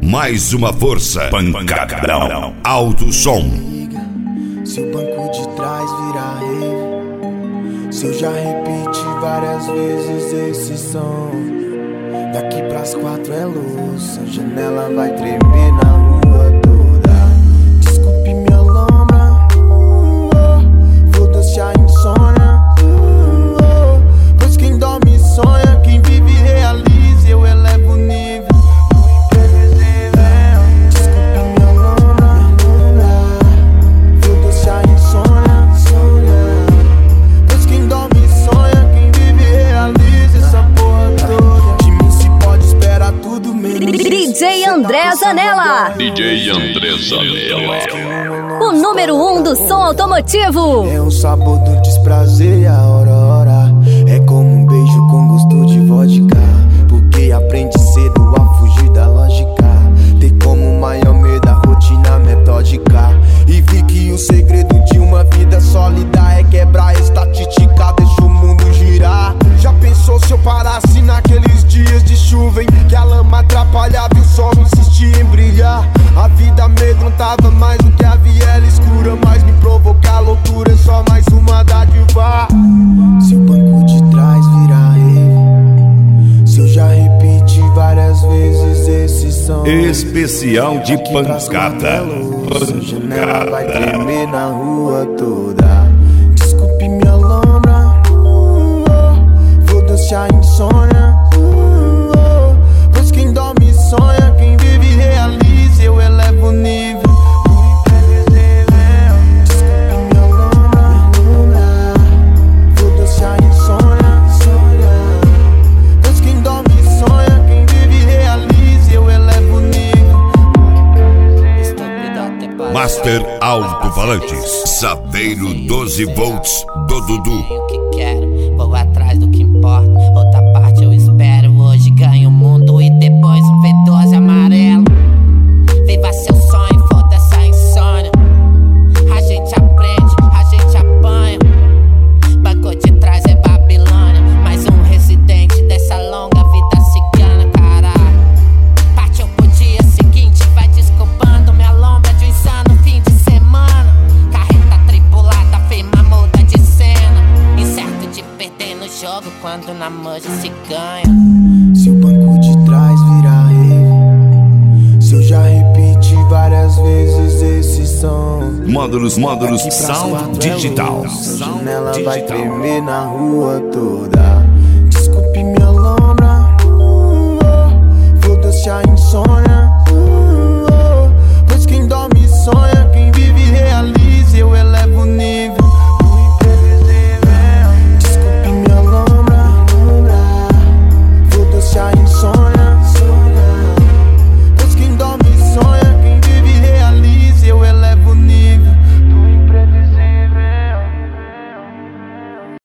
Mais uma força. Pancadão. Alto som. Se o banco de trás virar rave, se eu já repeti várias vezes esse som, daqui pras 4 é luz, a janela vai tremer na rua toda. Desculpe minha lombra, foda-se a insônia, pois quem dorme sonha, quem vive realiza, eu elevo o nível. DJ André Zanella. DJ André Zanella. O número 1 do som automotivo. É o sabor do desprazer e a aurora. É como um beijo com gosto de vodka, porque aprende cedo a fugir da lógica. Tem como maior medo a rotina metódica. E vi que o segredo de uma vida sólida é quebrar a estatística, deixa o mundo girar. Já pensou se eu parasse naqueles dias de chuva em que a lama atrapalhava e o sol insistia em brilhar? A vida amedrontava mais do que a viela escura, mas me provocar loucura é só mais uma dádiva. Se o banco de trás virar rave, se eu já repeti várias vezes esse som, Especial de pancada. a janela vai tremer na rua toda. Desculpe minha lombra, foda-se a insônia, pois quem dorme sonha, quem vive realiza, eu elevo o nível. Desculpe minha lombra, foda-se a insônia, pois quem dorme sonha, quem vive realiza, eu elevo o nível. Master Alto-Falantes. Saveiro 12 volts do Dudu. O que quero, vou atrás do que importa. Outra parte eu espero. Hoje ganho o mundo e depois um V12 amarelo. Viva seu sonho, foda-se a insônia. A gente aprende, a gente apanha. Banco de trás é Babilônia. Mais um residente dessa longa vida cigana, caralho. Partiu pro dia seguinte, vai desculpando minha lombra de um insano fim de semana. Carreta tripulada, firma muda de cena. Incerto de perder no jogo quando na mancha se ganha. Se o banco de trás virar rave, se eu já repeti várias vezes esse som, Módulos daqui pras Sound 4 é Digital. luz, a janela vai tremer na rua toda.